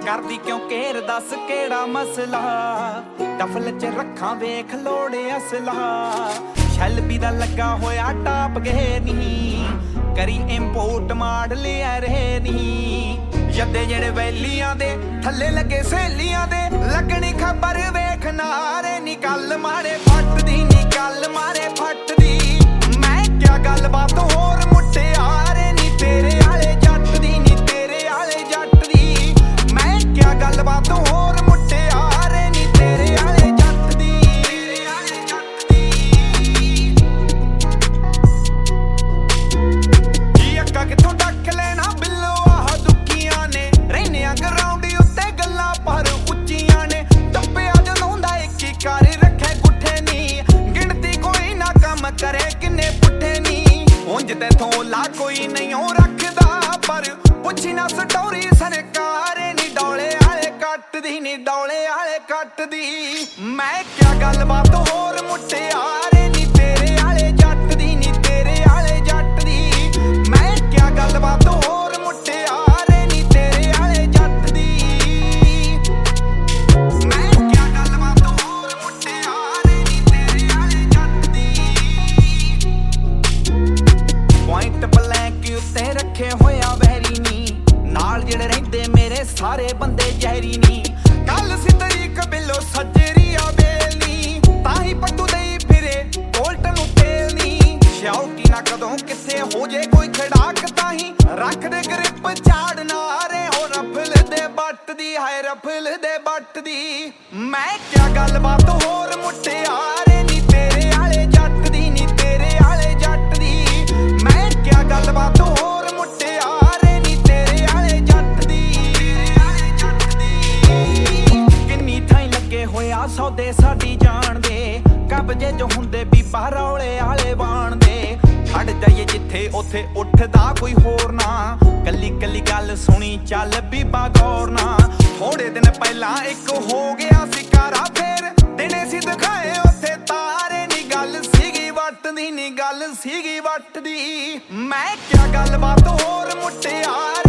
करदी क्यों घेर दस केड़ा मसला डफल च रखां वेख लोड़े असला शैलबी दा लगा होया टाप गए नी करी इंपोर्ट मार लिया रहे नी जदे जेड़े वैलियां दे थल्ले लगे सहेलियां दे लगनी खबर वेख नारे नी गल मारे फट दी नी गल मारे फट दी मैं क्या गल बात होर मुटियारे नी तेरे आले जट दी नी तेरे आले जट दी मैं क्या गल बात होर मुटियारे नी तेरे आले जट दी तेरे आले जट दी जी अक्का किथों डक लेना बिल्लो आह दुखियां ने रहने ग्राउंड उत्ते गल्लां पर उच्चियां ने टप्पिया जदों एक ही कर रखे गुठे नी गिनती कोई ना कम करे किन्ने पुठे नी उंज तेथों ला कोई नहीं हो रखदा पर पुछी ना सटोरी सरकार नी डोले आले कट दी नी डोले आले कट दी मैं क्या गल बात होर मुटियारे नी तेरे आले जट दी नी तेरे आले जट दी मैं क्या गल बात होर मुटियारे नी तेरे आले जट दी मैं क्या गल बात होर मुटियारे नी तेरे आले जट दी पॉइंट ब्लैंक उत्ते रखे होया वैरी नी नाल जेड़े रहिंदे मेरे सारे बंदे जहरी नी कल सी तरीक बिलो सजरिया बेलनी ताही पट्टू दई फिरे कोल्ट नू तेल नी शाउटी ना कदों किथे हो जे कोई खड़ाक ताही रख दे ग्रिप झाड़ नारे हो रफल दे but the hi रफल they but the मैं क्या गल बात होर मुटियारे नी तेरे आले जट दी नी तेरे आले जट दी मैं क्या गल बात होर मुटियारे नी तेरे आले जट दी तेरे आले जट दी किन्नी थाई लगे होया सौदे साडी जान दे कब्जे जो हुंदे बीबा रौले आले वाण दे छड़ जाइए जिथे उथे उठदा कोई होर ना कली कली गल सुनी चल बीबा गौर ना थोड़े दिन पहला एक हो गया सिकारा फिर दिने सी दिखाए उथे तारे नी गल सीगी वट दी नी गल सीगी वट दी मैं क्या गल बात होर मुटियार